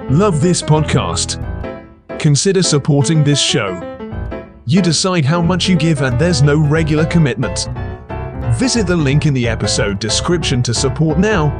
Love this podcast? Consider supporting this show. You decide how much you give and there's no regular commitment. Visit the link in the episode description to support now.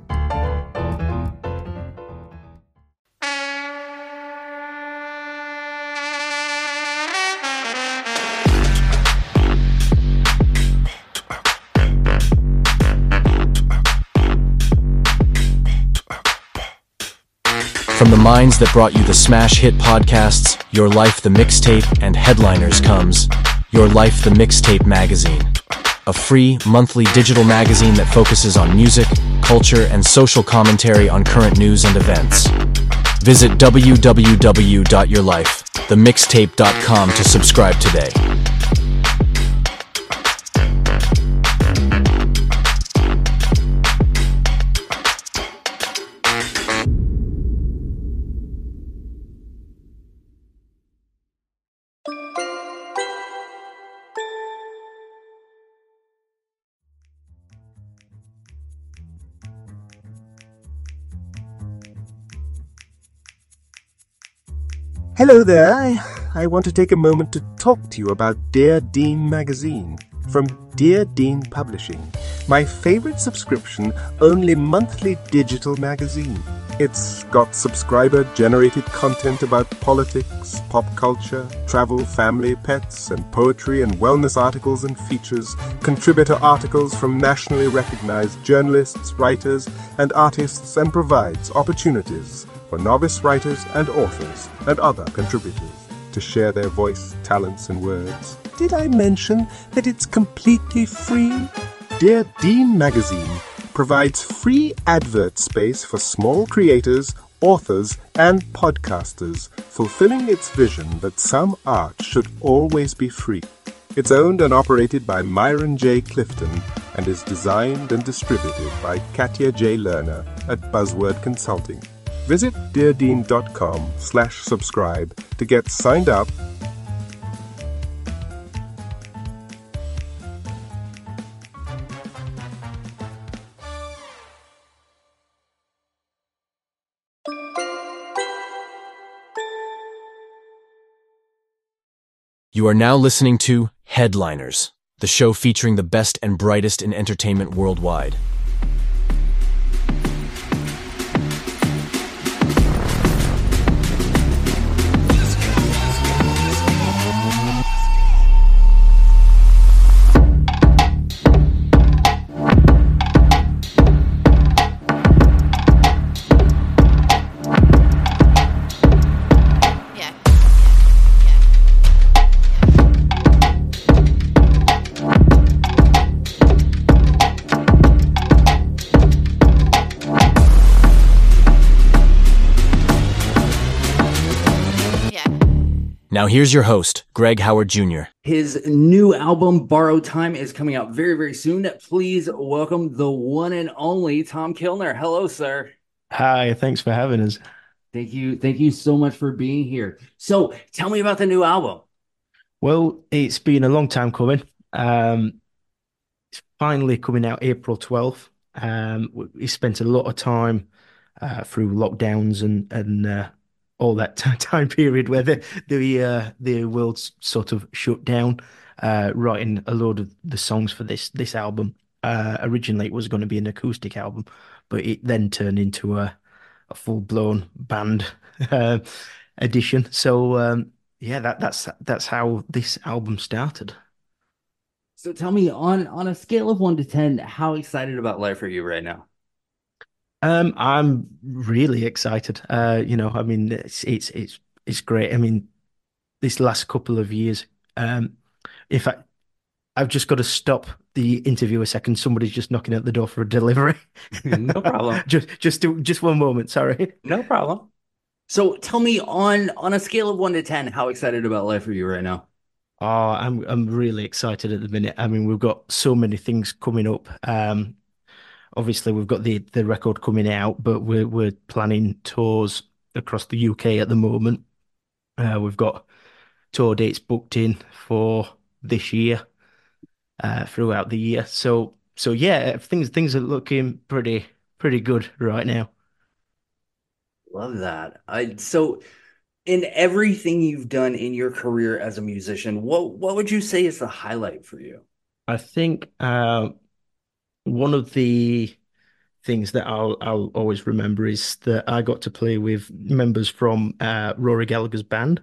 From the minds that brought you the smash hit podcasts, Your Life the Mixtape, and Headliners comes Your Life the Mixtape Magazine, a free, monthly digital magazine that focuses on music, culture, and social commentary on current news and events. Visit www.yourlifethemixtape.com to subscribe today. Hello there. I want to take a moment to talk to you about Dear Dean magazine from Dear Dean Publishing, my favorite subscription-only monthly digital magazine. It's got subscriber-generated content about politics, pop culture, travel, family, pets, and poetry and wellness articles and features, contributor articles from nationally recognized journalists, writers, and artists, and provides opportunities for novice writers and authors and other contributors to share their voice, talents, and words. Did I mention that it's completely free? Dear Dean magazine provides free advert space for small creators, authors, and podcasters, fulfilling its vision that some art should always be free. It's owned and operated by Myron J. Clifton and is designed and distributed by Katya J. Lerner at Buzzword Consulting. Visit deardean.com/subscribe to get signed up. You are now listening to Headliners, the show featuring the best and brightest in entertainment worldwide. Now here's your host, Greg Howard Jr. His new album, Borrowed Time, is coming out very, very soon. Please welcome the one and only Tom Kilner. Hello, sir. Hi, thanks for having us. Thank you. Thank you so much for being here. So tell me about the new album. Well, it's been a long time coming. It's finally coming out April 12th. We spent a lot of time through lockdowns and all that time period where the world sort of shut down, writing a load of the songs for this album. Originally, it was going to be an acoustic album, but it then turned into a full-blown band edition. So yeah, that's how this album started. So tell me, on a scale of 1 to 10, how excited about life are you right now? I'm really excited. I mean, it's great. I mean, this last couple of years, in fact, I've just got to stop the interview a second. Somebody's just knocking at the door for a delivery. No problem. Just one moment. Sorry. No problem. So tell me, on a scale of 1 to 10, how excited about life are you right now? Oh, I'm really excited at the minute. I mean, we've got so many things coming up. Obviously, we've got the record coming out, but we're planning tours across the UK at the moment. We've got tour dates booked in for this year, throughout the year. So yeah, things are looking pretty good right now. Love that. So in everything you've done in your career as a musician, what would you say is the highlight for you? I think one of the things that I'll always remember is that I got to play with members from Rory Gallagher's band.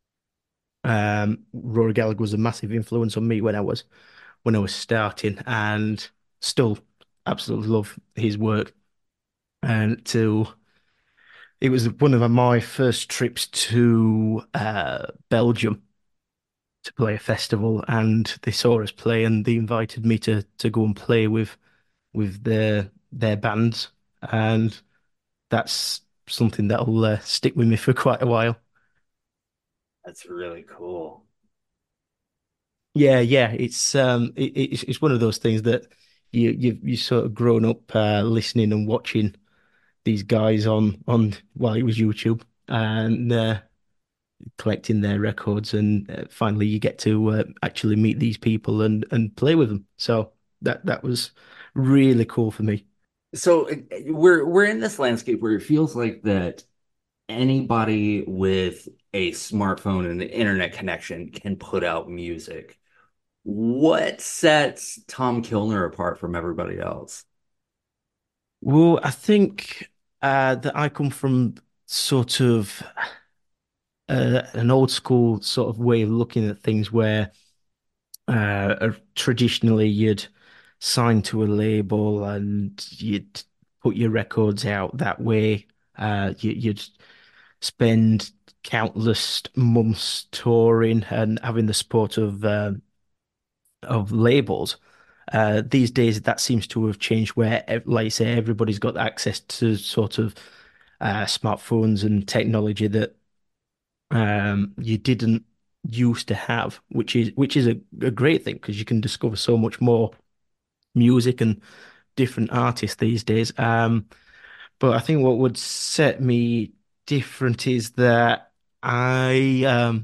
Rory Gallagher was a massive influence on me when I was starting, and still absolutely love his work. And to It was one of my first trips to Belgium to play a festival, and they saw us play, and they invited me to go and play with their bands, and that's something that'll stick with me for quite a while. That's really cool. Yeah, yeah, it's one of those things that you sort of grown up listening and watching these guys on well, it was YouTube, and collecting their records, and finally you get to actually meet these people and play with them. So that was really cool for me. So we're in this landscape where it feels like that anybody with a smartphone and an internet connection can put out music. What sets Tom Kilner apart from everybody else? Well, I think that I come from sort of an old school sort of way of looking at things where traditionally you'd sign to a label and you'd put your records out that way. You'd spend countless months touring and having the support of labels. These days, that seems to have changed where, like you say, everybody's got access to sort of smartphones and technology that you didn't used to have, which is a great thing because you can discover so much more music and different artists these days. But I think what would set me different is that I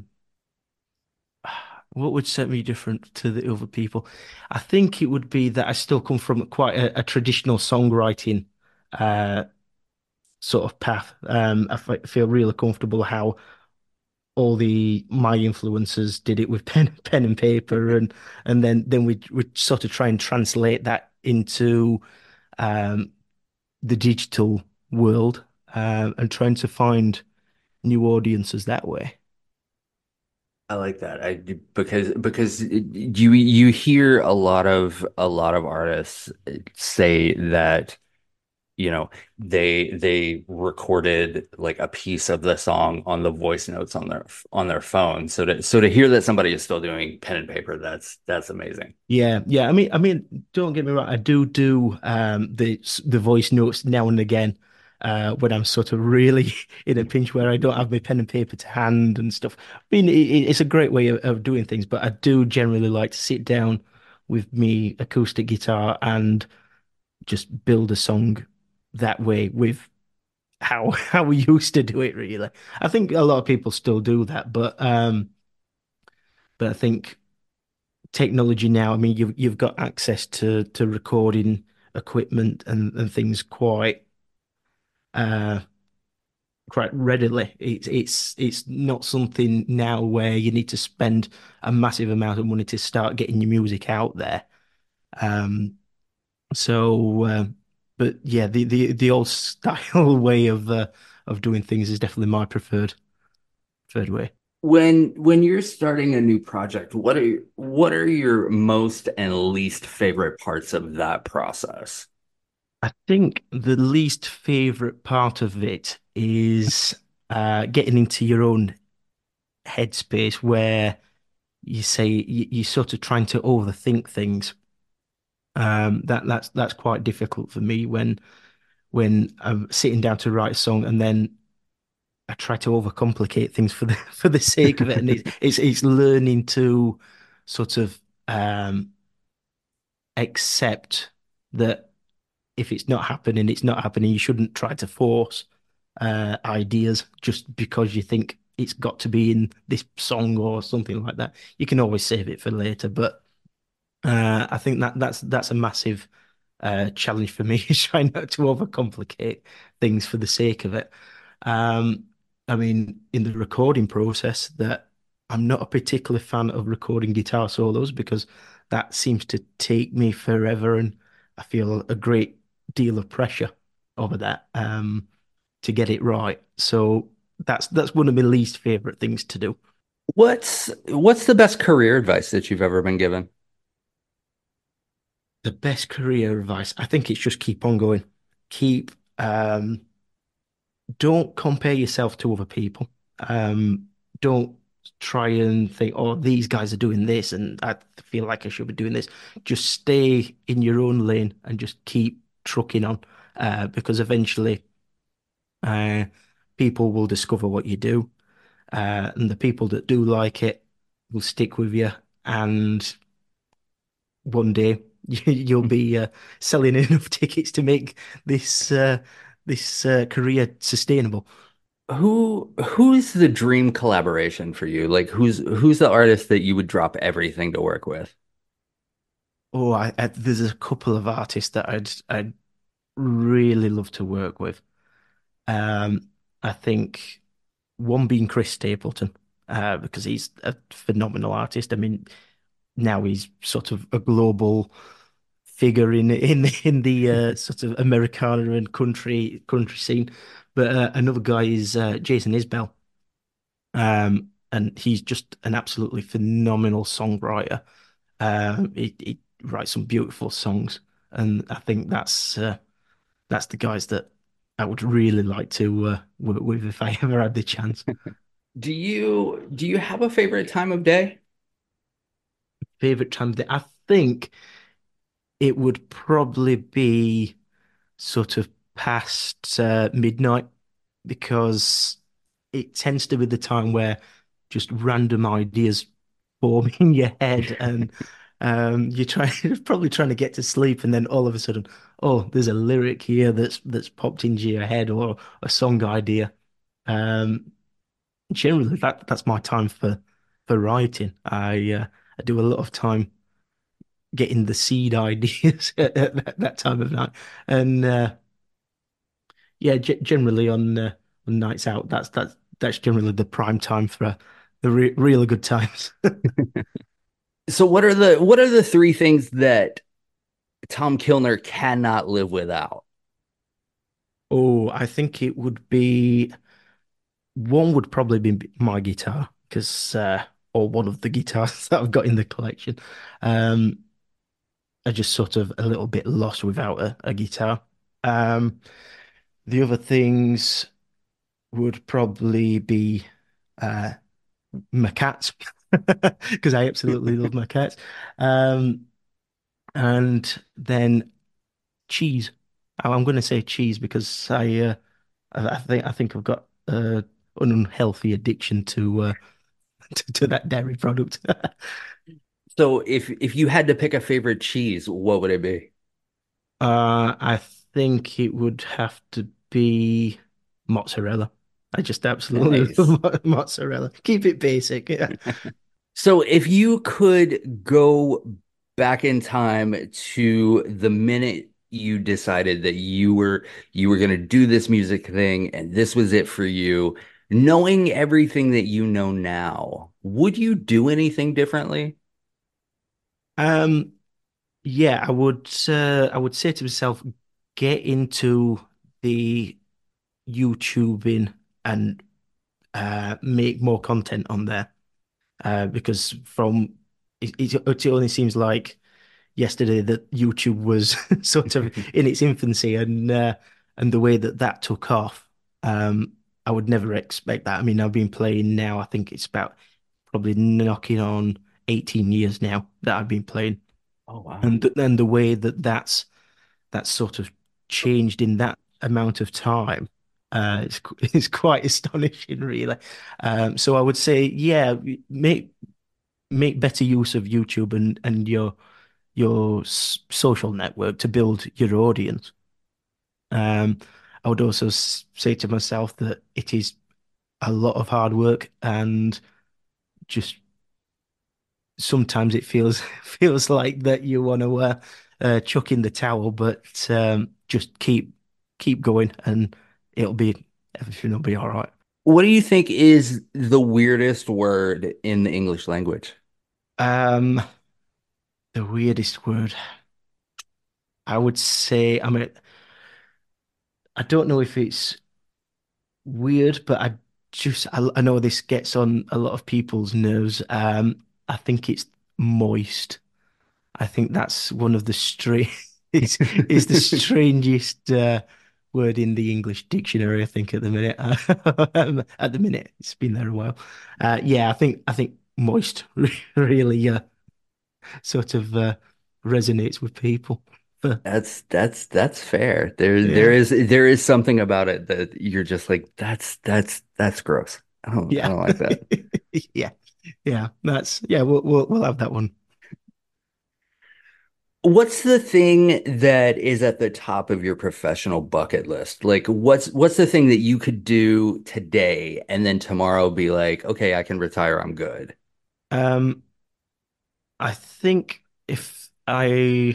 what would set me different to the other people? I think it would be that I still come from quite a traditional songwriting uh sort of path. Feel really comfortable how all the my influencers did it with pen and paper, and then we sort of try and translate that into um the digital world, and trying to find new audiences that way. I like that. Because you hear a lot of artists say that they recorded like a piece of the song on the voice notes on their phone. So to hear that somebody is still doing pen and paper, that's amazing. Yeah, yeah. I mean, don't get me wrong. I do the voice notes now and again when I'm sort of really in a pinch where I don't have my pen and paper to hand and stuff. I mean, it's a great way of doing things, but I do generally like to sit down with me acoustic guitar and just build a song that way with how we used to do it, really. I think a lot of people still do that, but I think technology now, I mean, you've got access to recording equipment and things uh quite readily. It's not something now where you need to spend a massive amount of money to start getting your music out there. Um so but yeah, the old style way of doing things is definitely my preferred way. When you're starting a new project, what are your most and least favorite parts of that process? I think the least favorite part of it is getting into your own headspace where you say you're sort of trying to overthink things. That's quite difficult for me when I'm sitting down to write a song and then I try to overcomplicate things for the for the sake of it, and it's learning to sort of accept that if it's not happening, it's not happening. You shouldn't try to force ideas just because you think it's got to be in this song or something like that. You can always save it for later, but I think that's a massive challenge for me is trying not to overcomplicate things for the sake of it. Um, I mean, in the recording process, that I'm not a particular fan of recording guitar solos because that seems to take me forever, and I feel a great deal of pressure over that to get it right. So that's one of my least favorite things to do. What's the best career advice that you've ever been given? The best career advice, I think it's just keep on going. Keep don't compare yourself to other people. Don't try and think, oh, these guys are doing this and I feel like I should be doing this. Just stay in your own lane and just keep trucking on. Because eventually uh people will discover what you do. And the people that do like it will stick with you. And one day you'll be selling enough tickets to make this career sustainable. Who's the dream collaboration for you? Like who's the artist that you would drop everything to work with? Oh, there's a couple of artists that I'd really love to work with. Um, I think one being Chris Stapleton, because he's a phenomenal artist. I mean, now he's sort of a global figure in the sort of Americana and country scene. But another guy is Jason Isbell, and he's just an absolutely phenomenal songwriter. He writes some beautiful songs, and I think that's the guys that I would really like to work with if I ever had the chance. Do you have a favorite time of day? Favorite time of day, I think it would probably be sort of past midnight because it tends to be the time where just random ideas form in your head and you're trying probably trying to get to sleep and then all of a sudden, oh, there's a lyric here that's popped into your head or a song idea. Um, Generally that's my time for writing. I do a lot of time getting the seed ideas at that time of night. And yeah, generally on nights out, that's generally the prime time for the real good times. So what are the three things that Tom Kilner cannot live without? Oh, I think it would be one would probably be my guitar because or one of the guitars that I've got in the collection. Um, I just sort of a little bit lost without a guitar. Um, the other things would probably be uh, my cats because I absolutely love my cats. Um, and then cheese. I'm going to say cheese because I think I've got an unhealthy addiction to that dairy product. So if you had to pick a favorite cheese, what would it be? I think it would have to be mozzarella. I just absolutely Nice. love mozzarella. Keep it basic. Yeah. So if you could go back in time to the minute you decided that you were going to do this music thing and this was it for you, knowing everything that you know now, would you do anything differently? Um, yeah, I would say to myself, get into the YouTubing and make more content on there. Because it only seems like yesterday that YouTube was sort of in its infancy and the way that that took off. I would never expect that. I mean, I've been playing now. I think it's about probably knocking on 18 years now that I've been playing, Oh wow. and the way that that's sort of changed in that amount of time. It's quite astonishing, really. So I would say, yeah, make better use of YouTube and your social network to build your audience. Um, I would also say to myself that it is a lot of hard work and just sometimes it feels feels like that you want to chuck in the towel, but just keep going and it'll be everything will be all right. What do you think is the weirdest word in the English language? Um, the weirdest word, I would say, I mean, I don't know if it's weird, but I know this gets on a lot of people's nerves. I think it's moist. I think that's one of the it's the strangest word in the English dictionary, I think, at the minute. At the minute, it's been there a while. Yeah, I think moist really sort of resonates with people. But That's fair. There yeah, there is something about it that you're just like that's gross. I yeah, don't like that. yeah, yeah. That's yeah. We'll have that one. What's the thing that is at the top of your professional bucket list? Like what's the thing that you could do today and then tomorrow be like, okay, I can retire, I'm good. Um, I think if I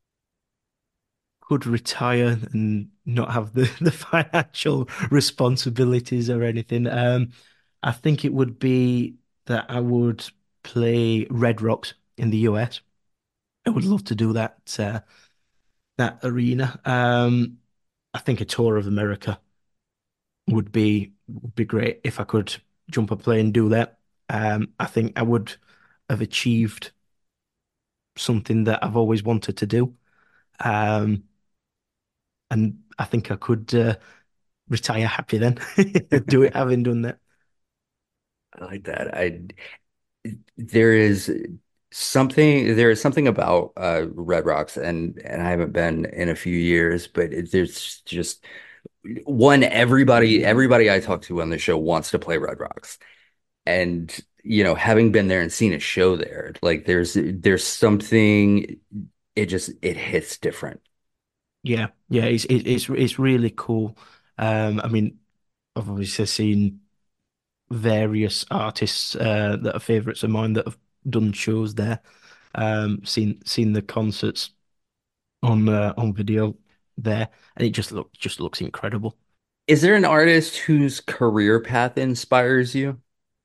could retire and not have the financial responsibilities or anything, I think it would be that I would play Red Rocks in the US. I would love to do that arena. I think a tour of America would be great if I could jump a plane and do that. I think I would have achieved something that I've always wanted to do. Um, and I think I could retire happy then. Do it having done that. I like that. There is there is something about Red Rocks and I haven't been in a few years, but there's just one everybody I talk to on the show wants to play Red Rocks. And having been there and seen a show there, like there's something it hits different. Yeah, yeah, it's really cool. I mean, I've obviously seen various artists that are favorites of mine that have done shows there. Seen the concerts on video there, and it just looks incredible. Is there an artist whose career path inspires you?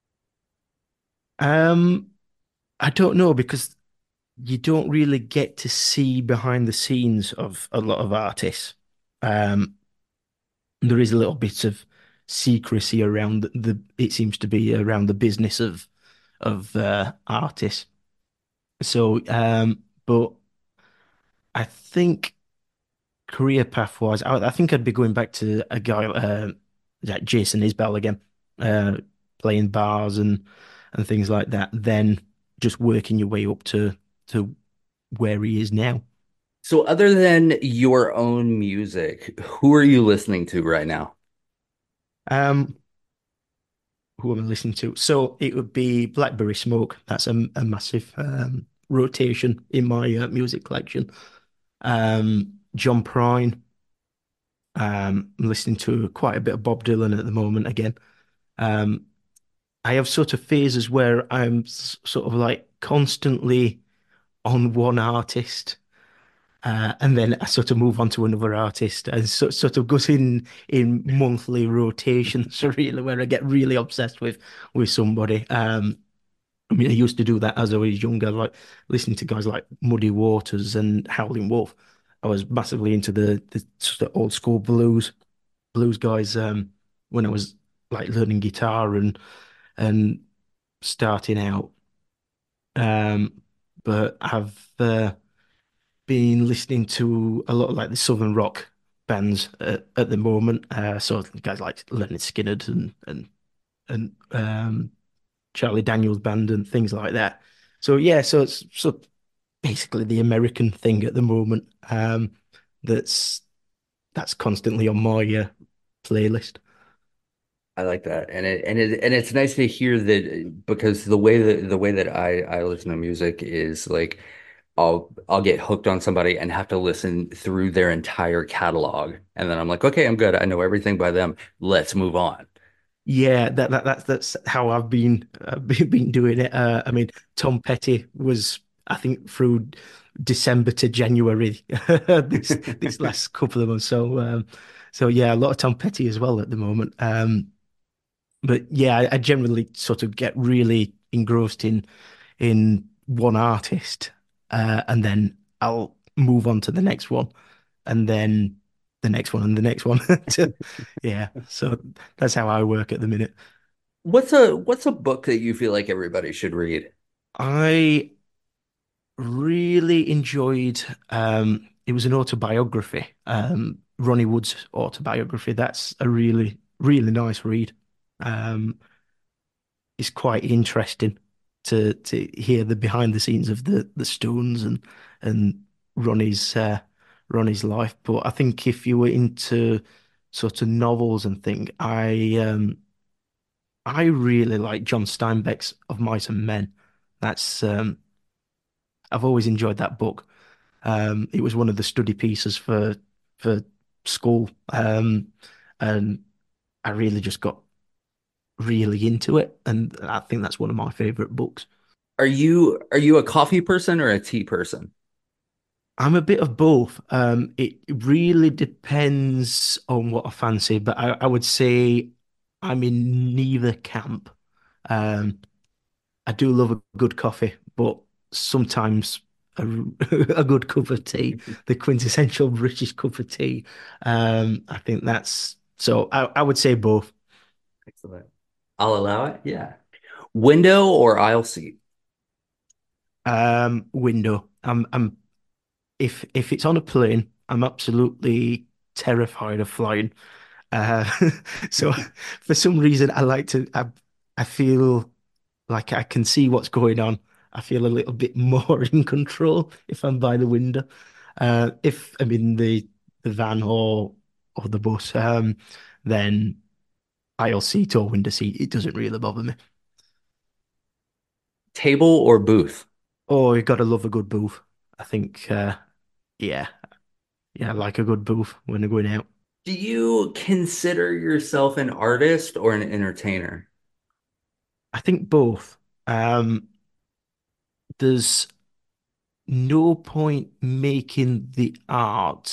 Um, I don't know because you don't really get to see behind the scenes of a lot of artists. Um, there is a little bit of secrecy around it seems to be around the business of artists. So, but I think career path wise, I think I'd be going back to a guy like Jason Isbell again, uh, playing bars and things like that. Then just working your way up to where he is now. So other than your own music, who are you listening to right now? Um, who am I listening to? So it would be Blackberry Smoke. That's a massive rotation in my music collection. John Prine. I'm listening to quite a bit of Bob Dylan at the moment again. Um, I have sort of phases where I'm sort of like constantly on one artist, and then I sort of move on to another artist, and sort of goes in monthly rotations, really, where I get really obsessed with somebody. I mean, I used to do that as I was younger, like listening to guys like Muddy Waters and Howlin' Wolf. I was massively into the sort of old school blues guys when I was like learning guitar and starting out. Um, but I've been listening to a lot of like the Southern rock bands at the moment. So guys like Leonard Skinner and Charlie Daniels band and things like that. So yeah, so it's basically the American thing at the moment. That's that's constantly on my playlist. I like that, and it's nice to hear that because the way that I listen to music is like I'll get hooked on somebody and have to listen through their entire catalog, and then I'm like, okay, I'm good. I know everything by them. Let's move on. Yeah, that's how I've been been doing it. I mean, Tom Petty was, I think, through December to January this last couple of months. So yeah, a lot of Tom Petty as well at the moment. But yeah, I generally sort of get really engrossed in one artist, and then I'll move on to the next one, and then the next one, and the next one. Yeah, so that's how I work at the minute. What's a book that you feel like everybody should read? I really enjoyed it was an autobiography, Ronnie Wood's autobiography. That's a really, really nice read. Um, it's quite interesting to hear the behind the scenes of the Stones and Ronnie's Ronnie's life. But I think if you were into sort of novels and thing, I really like John Steinbeck's Of Mice and Men. That's I've always enjoyed that book. It was one of the study pieces for school, and I really just got really into it, and I think that's one of my favorite books. Are you a coffee person or a tea person? I'm a bit of both. It really depends on what I fancy, but I would say I'm in neither camp. Um, I do love a good coffee, but sometimes a, a good cup of tea, the quintessential British cup of tea. I think that's so. I would say both. Excellent. I'll allow it. Yeah. Window or aisle seat? Window. I'm if it's on a plane, I'm absolutely terrified of flying. Uh, so for some reason, I feel like I can see what's going on. I feel a little bit more in control if I'm by the window. If I'm in the van or the bus, then aisle seat or window seat, it doesn't really bother me. Table or booth? Oh, you gotta love a good booth. I think, yeah, yeah, I like a good booth when they're going out. Do you consider yourself an artist or an entertainer? I think both. Um, there's no point making the art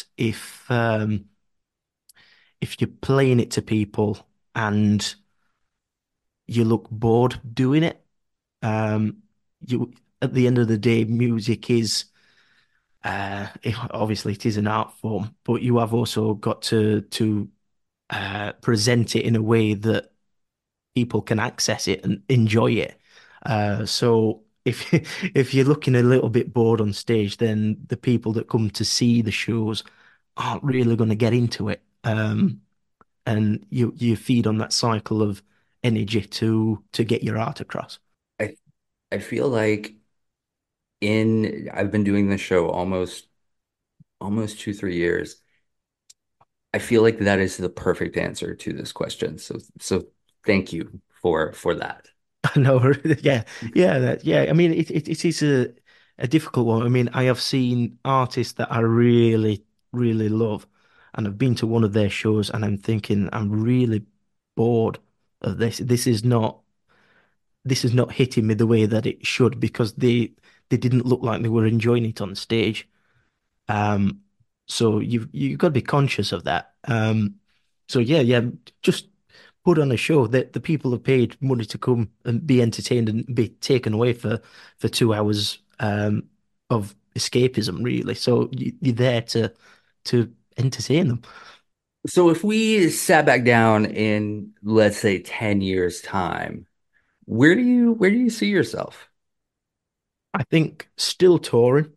if you're playing it to people and you look bored doing it. Um, you at the end of the day, music is obviously it is an art form, but you have also got to present it in a way that people can access it and enjoy it. So if if you're looking a little bit bored on stage, then the people that come to see the shows aren't really going to get into it. And you feed on that cycle of energy to get your art across. I I feel like in I've been doing this show almost 2, 3 years. I feel like that is the perfect answer to this question. So thank you for that. I know, yeah, yeah. I mean, it is a difficult one. I mean, I have seen artists that I really, really love, and I've been to one of their shows, and I'm thinking I'm really bored of this. This is not hitting me the way that it should because they didn't look like they were enjoying it on stage. Um, so you've got to be conscious of that. So yeah, just put on a show that the people have paid money to come and be entertained and be taken away for 2 hours of escapism, really. So you're there to entertain them. So if we sat back down in, let's say, 10 years time, where do you see yourself? I think still touring,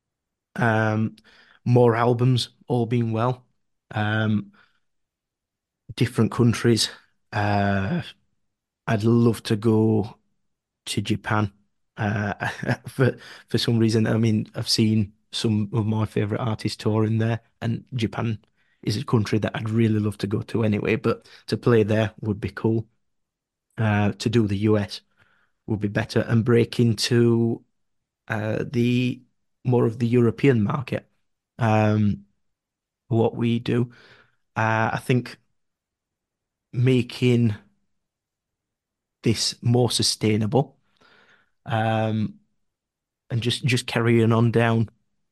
um, more albums, all being well, um, different countries. Uh, I'd love to go to Japan. Uh, for for some reason, I mean, I've seen some of my favorite artists touring there, and Japan is a country that I'd really love to go to anyway. But to play there would be cool. To do the US would be better and break into the more of the European market. Um, what we do, I think making this more sustainable, um, and just carrying on down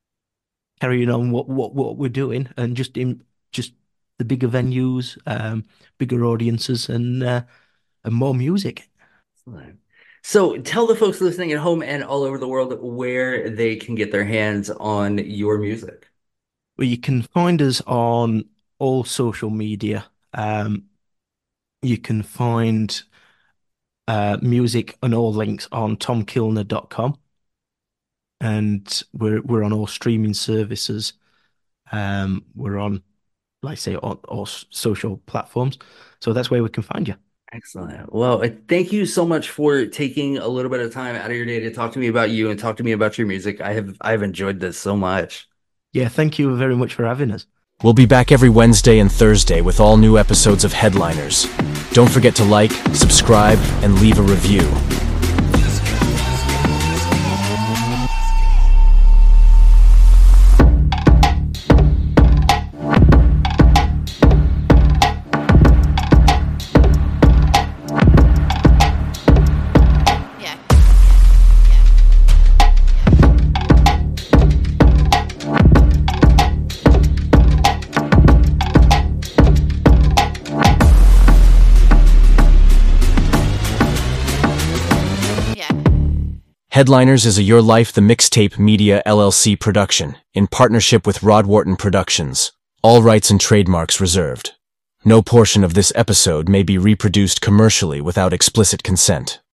carrying on what we're doing, and just the bigger venues, bigger audiences, and more music. Excellent. So tell the folks listening at home and all over the world where they can get their hands on your music. Well, you can find us on all social media. You can find music and all links on tomkilner.com. And we're on all streaming services. We're on, like I say, on all social platforms. So that's where we can find you. Excellent. Well, thank you so much for taking a little bit of time out of your day to talk to me about you and talk to me about your music. I've enjoyed this so much. Yeah, thank you very much for having us. We'll be back every Wednesday and Thursday with all new episodes of Headliners. Don't forget to like, subscribe, and leave a review. Headliners is a Your Life the Mixtape Media LLC production, in partnership with Rod Wharton Productions. All rights and trademarks reserved. No portion of this episode may be reproduced commercially without explicit consent.